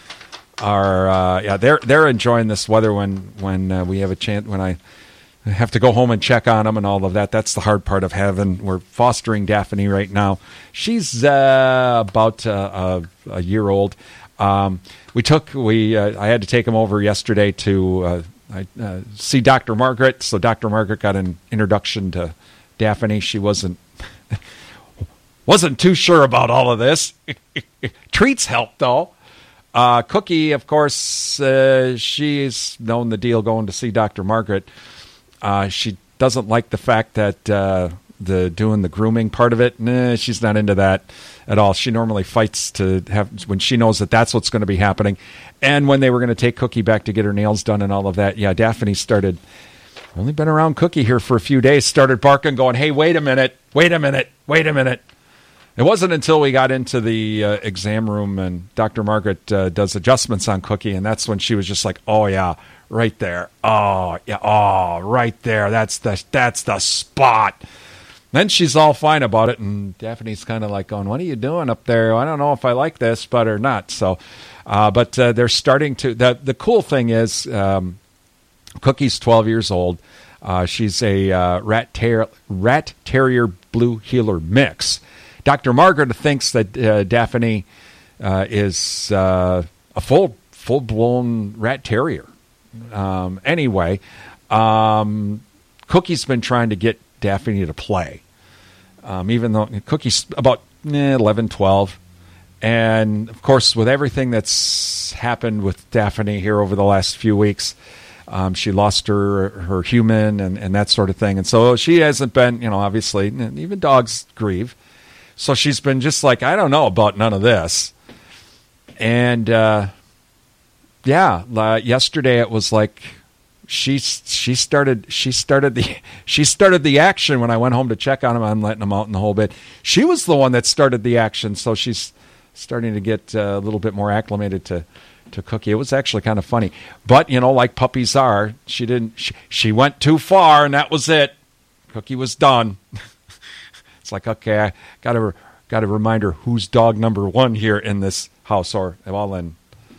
are uh, yeah they're they're enjoying this weather when when uh, we have a chance, when I have to go home and check on them and all of that. That's the hard part of having. We're fostering Daphne right now. She's uh, about uh, a, a year old. Um, we took we uh, I had to take him over yesterday to uh, I, uh, see Doctor Margaret. So Doctor Margaret got an introduction to Daphne. She wasn't wasn't too sure about all of this. Treats help though. Uh, Cookie, of course, uh, she's known the deal going to see Doctor Margaret. Uh, she doesn't like the fact that uh, the doing the grooming part of it. Nah, she's not into that at all. She normally fights to have when she knows that that's what's going to be happening. And when they were going to take Cookie back to get her nails done and all of that, yeah, Daphne started. Only been around Cookie here for a few days. Started barking, going, "Hey, wait a minute, wait a minute, wait a minute." It wasn't until we got into the uh, exam room and Doctor Margaret uh, does adjustments on Cookie, and that's when she was just like, "Oh yeah, right there. Oh yeah, oh right there. That's the that's the spot." Then she's all fine about it, and Daphne's kind of like going, "What are you doing up there? I don't know if I like this, but or not." So, uh, but uh, they're starting to. The the cool thing is, um, Cookie's twelve years old. Uh, she's a uh, rat ter- rat terrier blue heeler mix. Doctor Margaret thinks that uh, Daphne uh, is uh, a full full blown rat terrier. Um, anyway, um, Cookie's been trying to get Daphne to play, um, even though Cookie's about eh, eleven, twelve. And, of course, with everything that's happened with Daphne here over the last few weeks, um, she lost her her human and, and that sort of thing. And so she hasn't been, you know, obviously, even dogs grieve. So she's been just like, I don't know about none of this. And, uh, yeah, uh, yesterday it was like she she started she started the she started the action when I went home to check on him. I'm letting him out in the whole bit. She was the one that started the action, so she's starting to get uh, a little bit more acclimated to, to Cookie. It was actually kind of funny, but you know, like puppies are, she didn't she, she went too far, and that was it. Cookie was done. It's like, okay, I got to got to remind her who's dog number one here in this house, or well, then.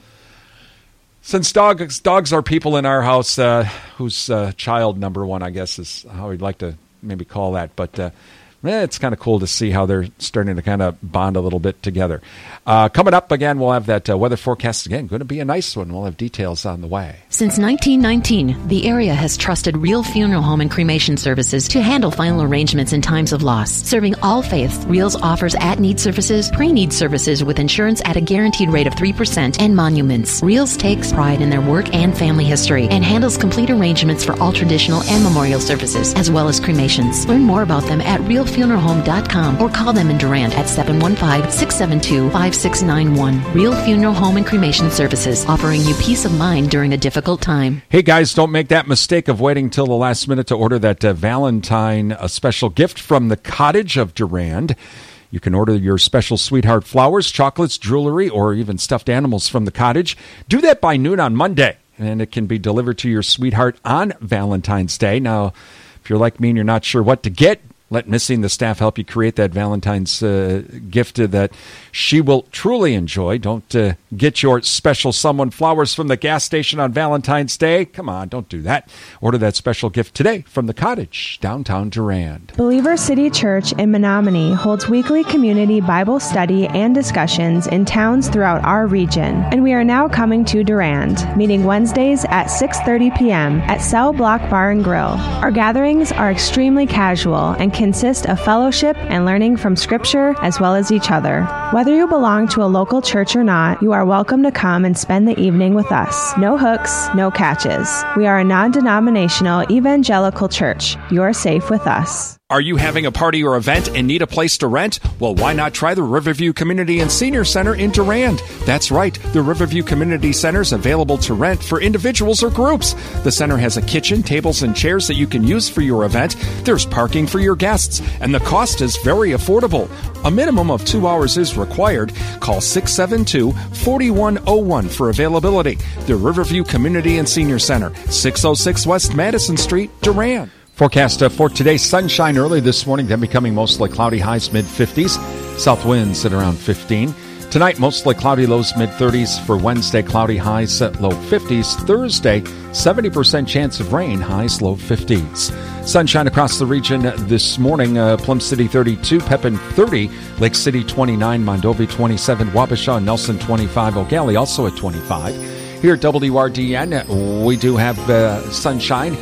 Since dogs dogs are people in our house, uh, who's uh, child number one, I guess is how we'd like to maybe call that. But uh, eh, it's kind of cool to see how they're starting to kind of bond a little bit together. Uh, coming up again, we'll have that uh, weather forecast again. Going to be a nice one. We'll have details on the way. Since nineteen nineteen, the area has trusted Real Funeral Home and Cremation Services to handle final arrangements in times of loss. Serving all faiths, Reals offers at-need services, pre-need services with insurance at a guaranteed rate of three percent, and monuments. Reals takes pride in their work and family history and handles complete arrangements for all traditional and memorial services, as well as cremations. Learn more about them at real funeral home dot com or call them in Durant at seven one five, six seven two, five six nine one. Real Funeral Home and Cremation Services, offering you peace of mind during a difficult time. Hey guys, don't make that mistake of waiting till the last minute to order that uh, Valentine a special gift from the Cottage of Durand. You can order your special sweetheart flowers, chocolates, jewelry, or even stuffed animals from the Cottage. Do that by noon on Monday, and it can be delivered to your sweetheart on Valentine's Day. Now, if you're like me and you're not sure what to get, let Missy and the staff help you create that Valentine's uh, gift that she will truly enjoy. Don't uh, get your special someone flowers from the gas station on Valentine's Day. Come on, don't do that. Order that special gift today from the Cottage, downtown Durand. Believer City Church in Menominee holds weekly community Bible study and discussions in towns throughout our region. And we are now coming to Durand, meeting Wednesdays at six thirty p.m. at Cell Block Bar and Grill. Our gatherings are extremely casual and consist of fellowship and learning from Scripture as well as each other. Whether you belong to a local church or not, you are welcome to come and spend the evening with us. No hooks, no catches. We are a non-denominational evangelical church. You're safe with us. Are you having a party or event and need a place to rent? Well, why not try the Riverview Community and Senior Center in Durand? That's right, the Riverview Community Center is available to rent for individuals or groups. The center has a kitchen, tables, and chairs that you can use for your event. There's parking for your guests, and the cost is very affordable. A minimum of two hours is required. Call six seven two, four one zero one for availability. The Riverview Community and Senior Center, six oh six West Madison Street, Durand. Forecast uh, for today, sunshine early this morning, then becoming mostly cloudy, highs mid-fifties. South winds at around fifteen. Tonight, mostly cloudy, lows mid-thirties. For Wednesday, cloudy, highs at low fifties. Thursday, seventy percent chance of rain, highs low fifties. Sunshine across the region this morning. Uh, Plum City thirty-two, Pepin thirty, Lake City twenty-nine, Mondovi twenty-seven, Wabasha and Nelson twenty-five, O'Galley also at twenty-five. Here at W R D N, we do have uh, sunshine.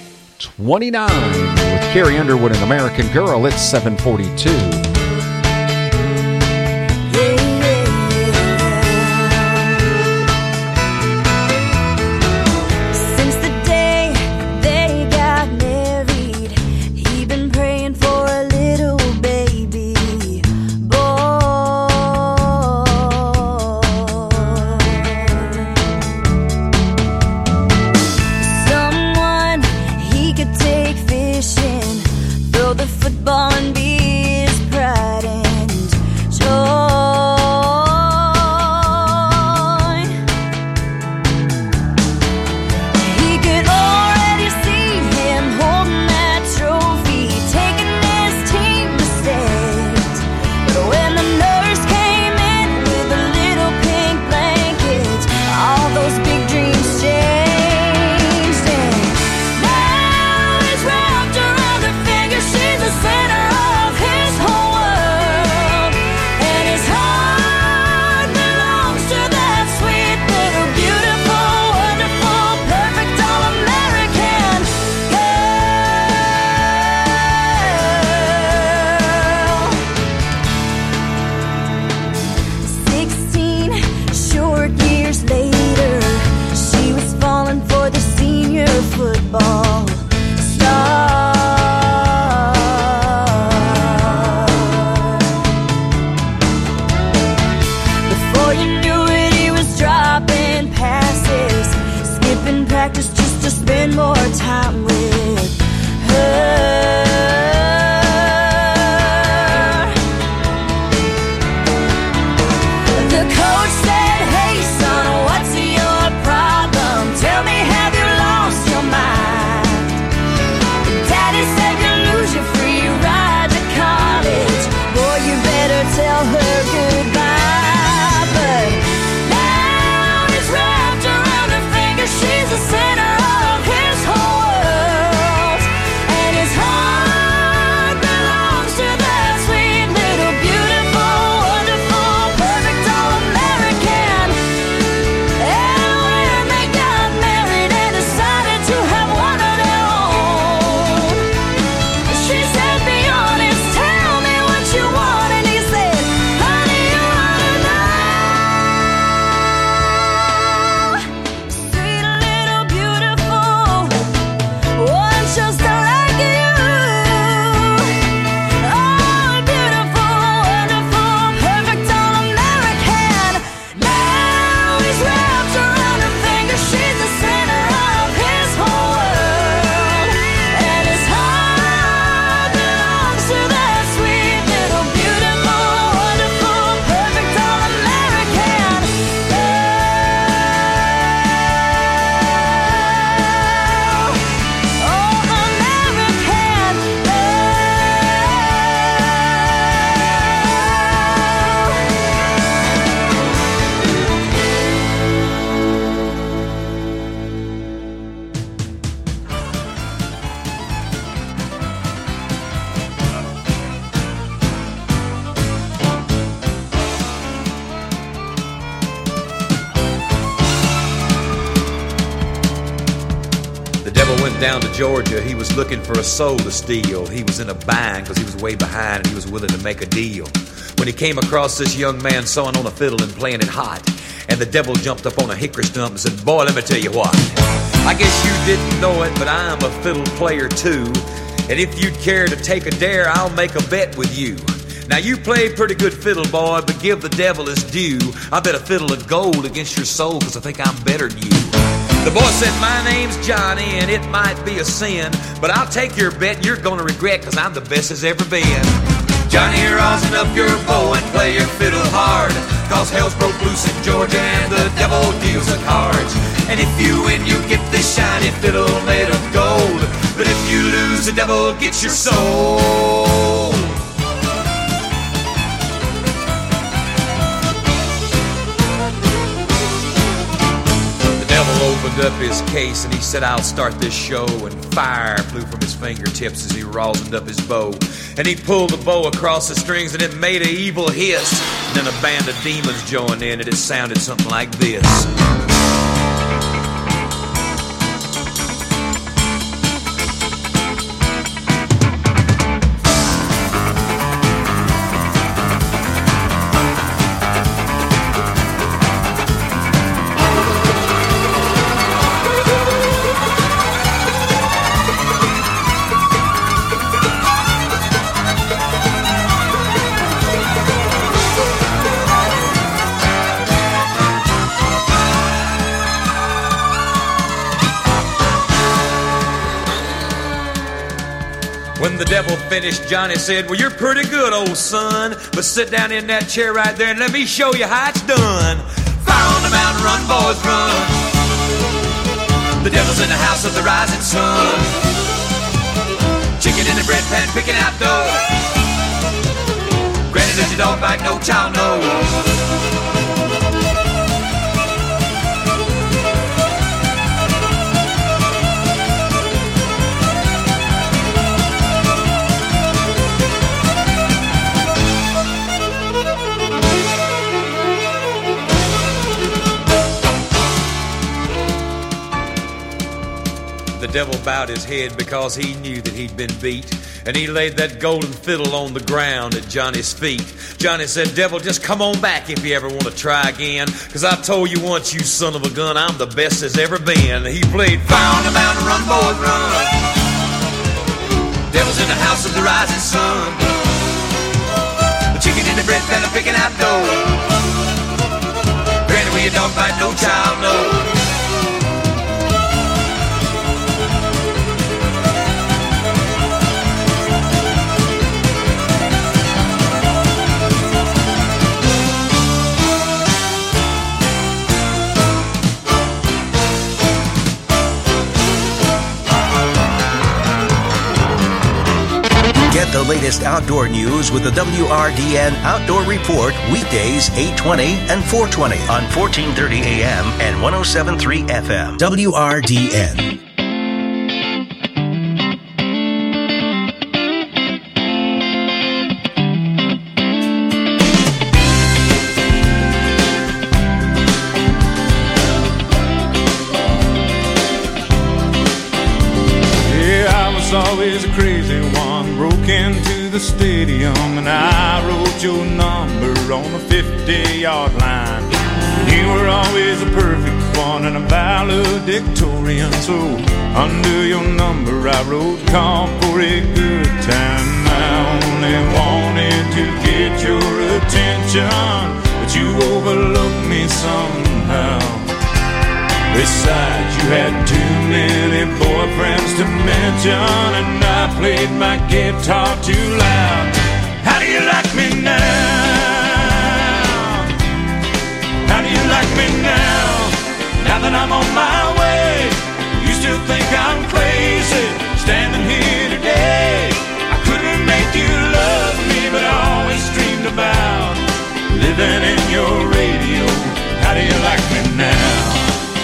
twenty-nine with Carrie Underwood and American Girl. It's seven forty-two. Daddy said you lose down to Georgia. He was looking for a soul to steal. He was in a bind because he was way behind and he was willing to make a deal. When he came across this young man sawing on a fiddle and playing it hot, and the devil jumped up on a hickory stump and said, boy, let me tell you what. I guess you didn't know it, but I'm a fiddle player too. And if you'd care to take a dare, I'll make a bet with you. Now you play pretty good fiddle, boy, but give the devil his due. I bet a fiddle of gold against your soul, cause I think I'm better than you. The boy said, my name's Johnny, and it might be a sin, but I'll take your bet and you're gonna regret, cause I'm the best as ever been. Johnny, rosin up your bow and play your fiddle hard, cause hell's broke loose in Georgia and the devil deals the cards. And if you win, you get this shiny fiddle made of gold, but if you lose, the devil gets your soul. Opened up his case and he said, I'll start this show, and fire flew from his fingertips as he rosined up his bow, and he pulled the bow across the strings and it made an evil hiss, and then a band of demons joined in and it sounded something like this. When the devil finished, Johnny said, well, you're pretty good, old son, but sit down in that chair right there and let me show you how it's done. Fire on the mountain, run, boys, run. The devil's in the house of the rising sun. Chicken in the bread pan, picking out dough. Granny, does your dog bite? No child knows. The devil bowed his head because he knew that he'd been beat, and he laid that golden fiddle on the ground at Johnny's feet. Johnny said, devil, just come on back if you ever want to try again, cause I told you once, you son of a gun, I'm the best there's ever been. He played fire on the mountain, run, boys, run. Devil's in the house of the rising sun. The chicken in the bread pan, picking out dough. Granny, where your dog bite, no child knows. Get the latest outdoor news with the W R D N Outdoor Report weekdays eight twenty and four twenty on fourteen thirty A M and one oh seven point three F M. W R D N. Always a crazy one, broke into the stadium and I wrote your number on the fifty-yard line. You were always a perfect one and a valedictorian, so under your number I wrote, call for a good time. I only wanted to get your attention, but you overlooked me somehow. Besides, you had too many boyfriends to mention, and I played my guitar too loud. How do you like me now? How do you like me now? Now that I'm on my way, you still think I'm crazy, standing here today. I couldn't make you love me, but I always dreamed about living in your radio. How do you like me now?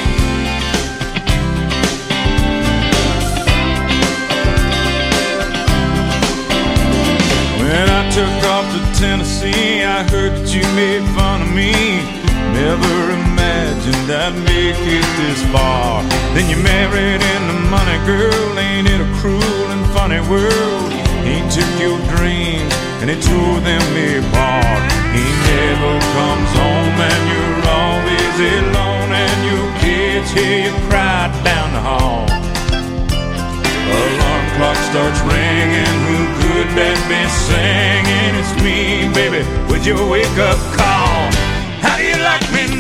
When I took off to Tennessee, I heard that you made fun of me. Never imagined religion that make it this far. Then you married into money, girl. Ain't it a cruel and funny world? He took your dreams and he tore them apart. He never comes home and you're always alone, and your kids hear you cry down the hall. Alarm clock starts ringing, who could that be singing? It's me, baby, with your wake-up call. How do you like me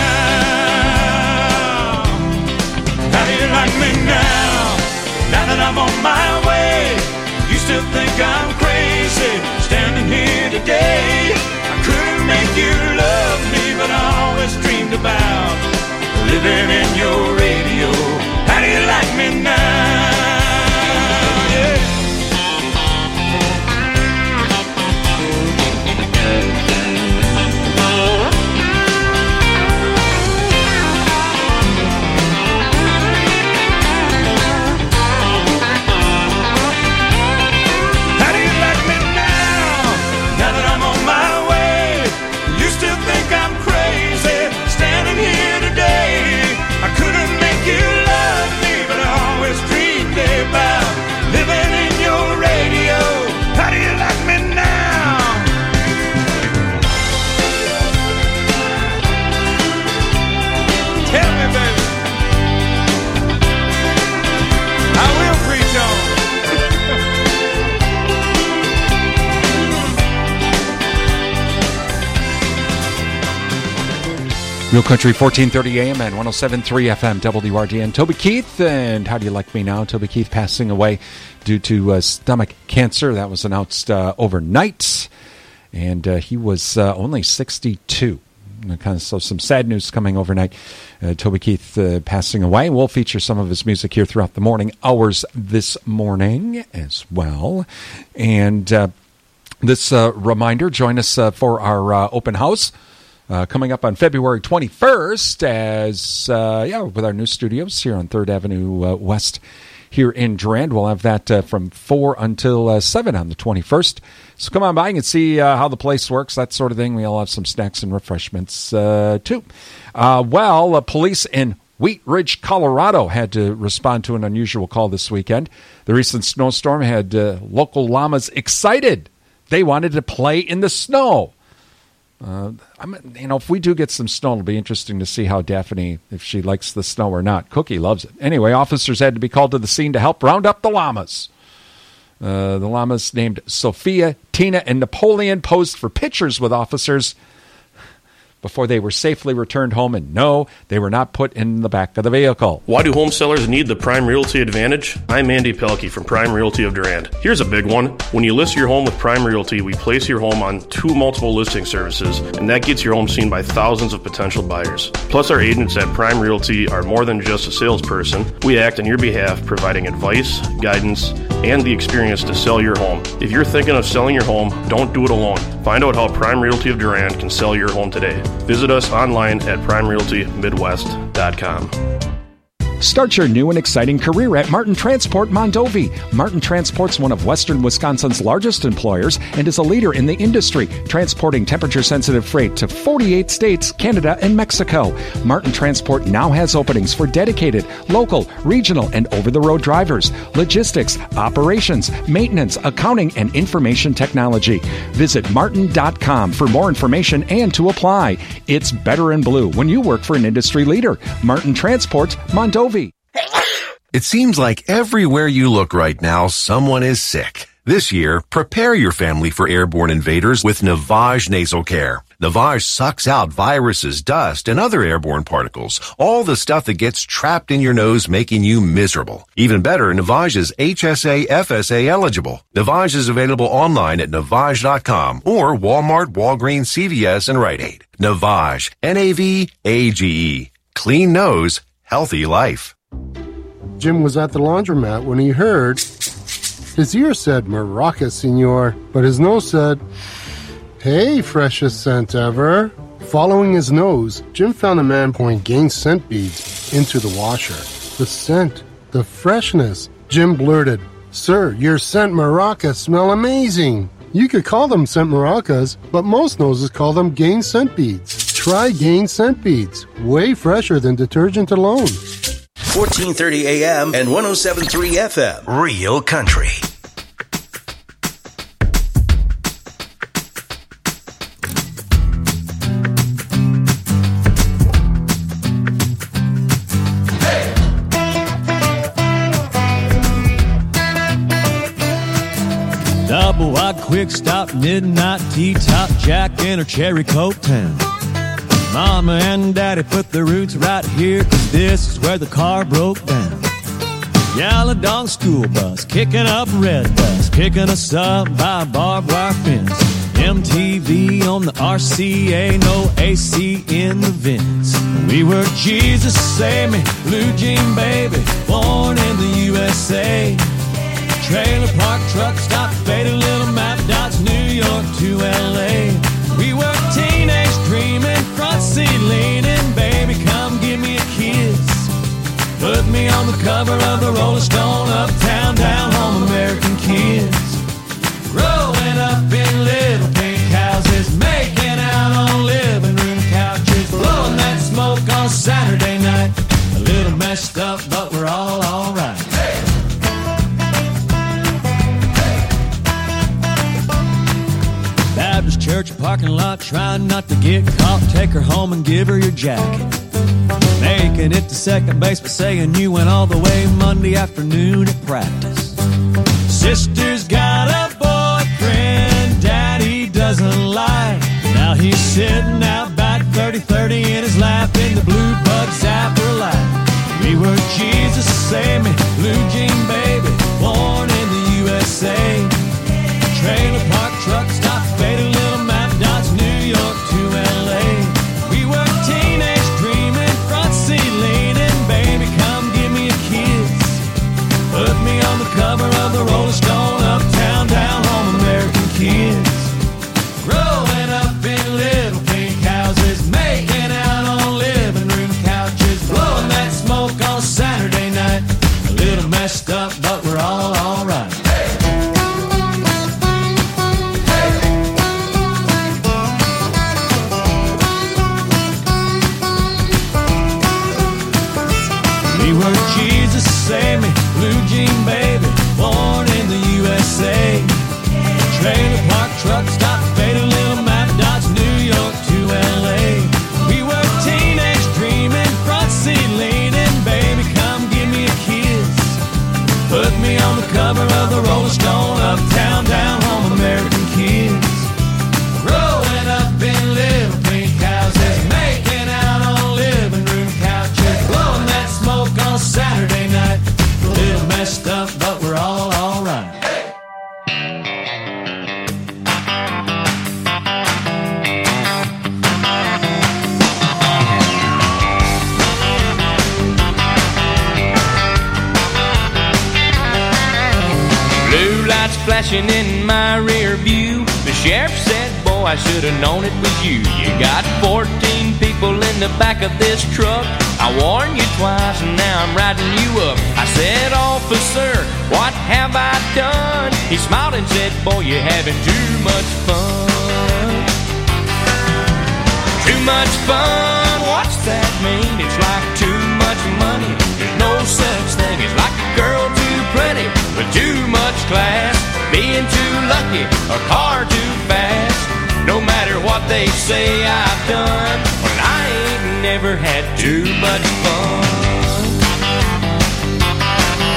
now? How do you like me now? Now that I'm on my way, you still think I'm crazy, standing here today. I couldn't make you love me, but I always dreamed about living in your radio. How do you like me now? Real Country, fourteen thirty A M and one oh seven point three F M, W R D N. Toby Keith, and How Do You Like Me Now? Toby Keith passing away due to uh, stomach cancer. That was announced uh, overnight, and uh, he was uh, only sixty-two. Kind of, so some sad news coming overnight. Uh, Toby Keith uh, passing away. We'll feature some of his music here throughout the morning hours this morning as well. And uh, this uh, reminder, join us uh, for our uh, open house. Uh, coming up on February twenty-first, as uh, yeah, with our new studios here on Third Avenue uh, West here in Durand. We'll have that uh, from four until uh, seven on the twenty-first. So come on by and see uh, how the place works, that sort of thing. We'll have some snacks and refreshments uh, too. Uh, well, uh, police in Wheat Ridge, Colorado had to respond to an unusual call this weekend. The recent snowstorm had uh, local llamas excited. They wanted to play in the snow. Uh, I'm, you know, if we do get some snow, it'll be interesting to see how Daphne, if she likes the snow or not. Cookie loves it. Anyway, officers had to be called to the scene to help round up the llamas. Uh, the llamas named Sophia, Tina, and Napoleon posed for pictures with officers before they were safely returned home, and no, they were not put in the back of the vehicle. Why do home sellers need the Prime Realty Advantage? I'm Andy Pelkey from Prime Realty of Durand. Here's a big one. When you list your home with Prime Realty, we place your home on two multiple listing services, and that gets your home seen by thousands of potential buyers. Plus, our agents at Prime Realty are more than just a salesperson. We act on your behalf, providing advice, guidance, and the experience to sell your home. If you're thinking of selling your home, don't do it alone. Find out how Prime Realty of Durand can sell your home today. Visit us online at prime realty midwest dot com. Start your new and exciting career at Martin Transport Mondovi. Martin Transport's one of Western Wisconsin's largest employers and is a leader in the industry, transporting temperature-sensitive freight to forty-eight states, Canada, and Mexico. Martin Transport now has openings for dedicated, local, regional, and over-the-road drivers, logistics, operations, maintenance, accounting, and information technology. Visit martin dot com for more information and to apply. It's better in blue when you work for an industry leader. Martin Transport Mondovi. It seems like everywhere you look right now, someone is sick. This year, prepare your family for airborne invaders with Navage Nasal Care. Navage sucks out viruses, dust, and other airborne particles, all the stuff that gets trapped in your nose making you miserable. Even better, Navage is H S A F S A eligible. Navage is available online at navage dot com or Walmart, Walgreens, C V S, and Rite Aid. Navage, N A V A G E. Clean nose, healthy life. Jim was at the laundromat when he heard his ear said Maraca, senor, but his nose said, hey, freshest scent ever. Following his nose, Jim found a man pouring Gain scent beads into the washer. The scent, the freshness. Jim blurted, sir, your scent Maracas smell amazing. You could call them scent maracas, but most noses call them Gain scent beads. Try Gain Scent Beads. Way fresher than detergent alone. fourteen thirty A M and one oh seven point three F M. Real Country. Double wide quick stop, midnight T-top, Jack in her cherry coke town. Mama and Daddy put their roots right here, 'cause this is where the car broke down. Yellow dog school bus, kicking up red dust, picking us up by a barbed wire fence. M T V on the R C A, no A C in the vents. We were Jesus Save Me, Blue Jean Baby, born in the U S A. Trailer park, truck stop, faded little map dots, New York to L A. We were teenage dreaming, front seat leaning, baby come give me a kiss. Put me on the cover of the Rolling Stone, uptown, down home, American kids. Growing up in little pink houses, making out on living room couches, blowing that smoke on Saturday night. A little messed up, but we're all alright. Baptist church parking lot, trying not to get caught. Take her home and give her your jacket. Making it to second base, but saying you went all the way Monday afternoon at practice. Sister's got a boyfriend Daddy doesn't like. Now he's sitting out back, thirty thirty in his lap, in the blue bug zapper light. We were Jesus Save Me, Blue Jean Baby, born in the U S A. Trailer park, truck stop, faded little map dots, New York to L A. We were teenage dreaming, front seat leaning, baby come give me a kiss. Put me on the cover of the Rolling Stone, uptown, down home, American kids. Growing up in little pink houses, making out on living room couches, blowing that smoke on Saturday night. A little messed up, but we're all alright. We were Jesus Save Me, Blue Jean Baby, born in the U S A. Trailer park, truck stop, faded little map dots, New York to L A. We were teenage dreaming, front seat leaning, baby come give me a kiss. Put me on the cover of the Rolling Stone, uptown, down home, American kids. Growing up in little pink houses, making out on living room couches, blowing that smoke on Saturday night. A little messed up, but we're all alright. Blue lights flashing in my rear view. The sheriff said, boy, I should have known it was you. You got fourteen people in the back of this truck. I warned you twice and now I'm riding you up. I said, officer, what have I done? He smiled and said, boy, you're having too much fun. Too much fun, what's that mean? It's like too much money. There's no such thing as like a girl too pretty with too much class, being too lucky, a car too fast. No matter what they say I've done, well, I ain't never had too much fun.